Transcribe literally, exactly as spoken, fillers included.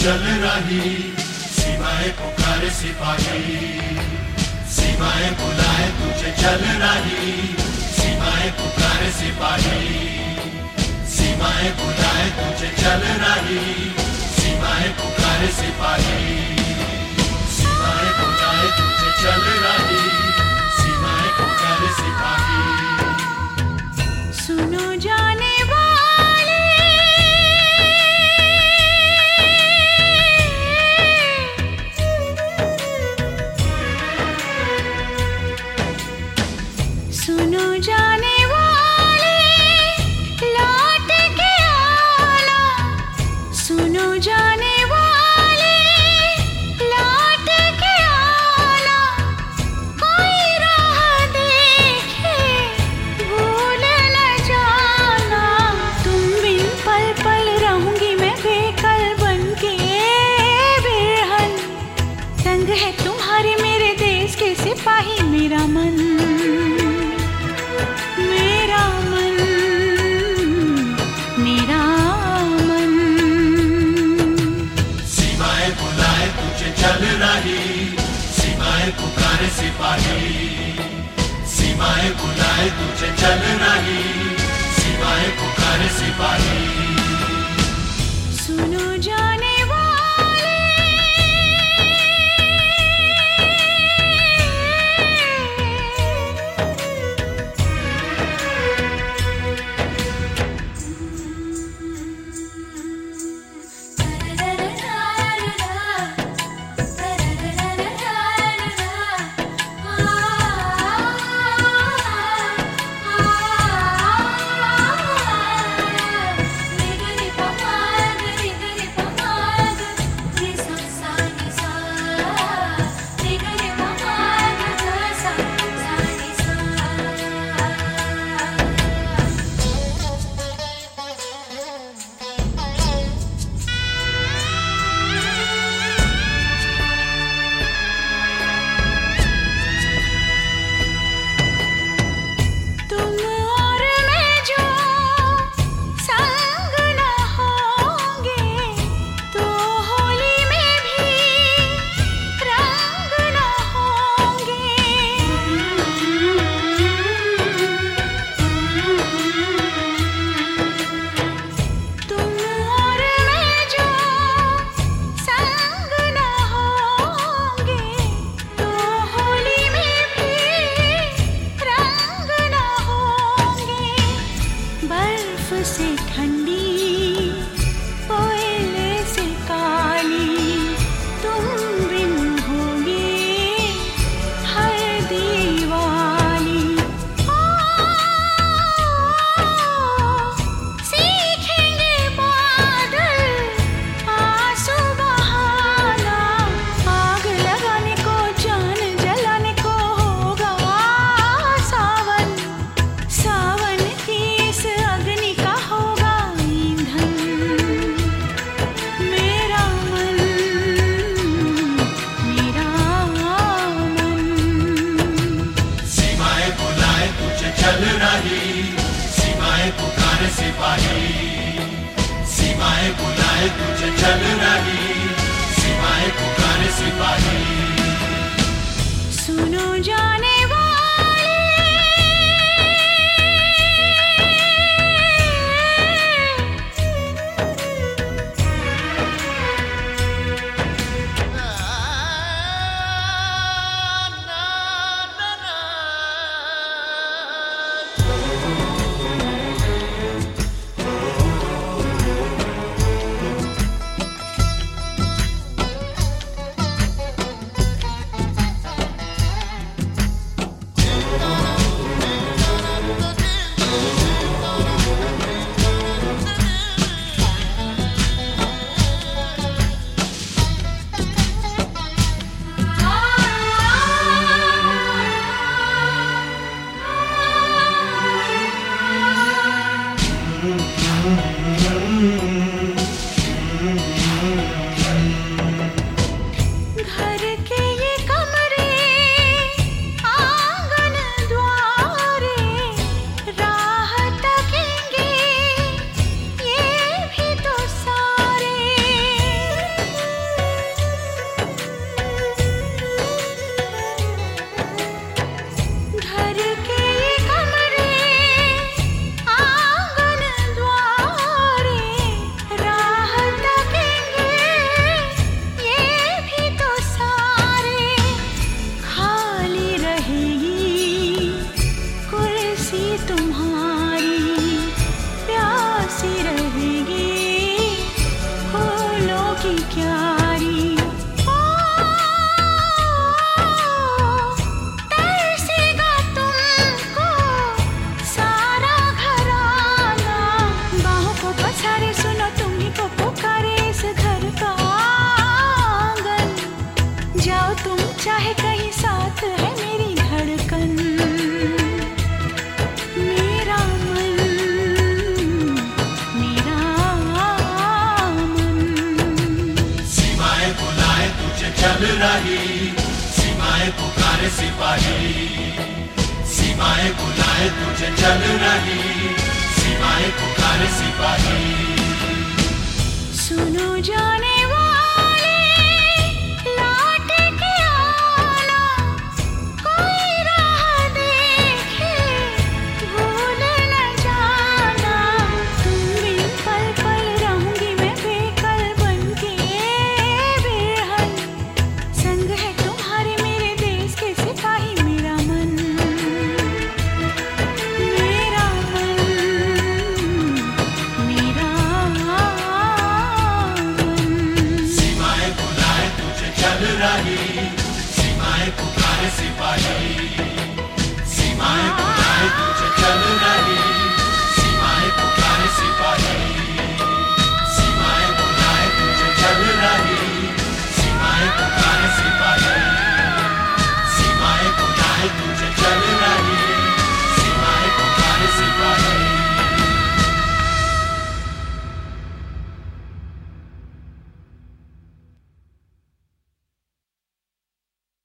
चल रही, सीमाएं पुकारे सिपाही, सीमाएं बुलाए तुझे चल रही, सीमाएं पुकारे सिपाही, सीमाएं बुलाए तुझे चल रही, सीमाएं पुकारे सिपाही, सीमाएं बुलाए तुझे चल रही, सीमाएं पुकारे सिपाही। सुनो जाने वाले, सुनो जाने वाले, लौट के आना, सुनो जाने वाले, लौट के आना, कोई राह देखे भूल न जाना, तुम बिन पल पल रहूंगी मैं बेकल बनके बेरहन, संग है तुम्हारे मेरे देश के सिपाही, मेरा मन, मेरा मन, मेरा मन। सीमाएं बुलाए तुझे चल रही, सीमाएं पुकारे सिपाही, सीमाएं बुलाए तुझे चल रही, सीमाएं पुकारे सिपाही। सुनो जाने वाले, से ठंडी कोयले से काली, तुम बिन होगी हर दीवाली। ओ, सीखेंगे बादल आंसू बहाना, आग लगाने को जान जलाने को होगा सावन, सावन की इस अग्नि का होगा ईंधन, मेरा मन, मेरा मन। सीमाएं बुलाए तुझे चल रही, सीमाएं पुकारे सिपाही, सीमाएं बुलाए तुझे चल रही, सीमाएं पुकारे सिपाही। सुनो जाने कहीं साथ है मेरी धड़कन, मेरा मन, मेरा मन। सीमाएं बुलाए तुझे चल रही, सीमाएं पुकारे सिपाही, सीमाएं बुलाए तुझे चल रही, सीमाएं पुकारे सिपाही। सुनो जाने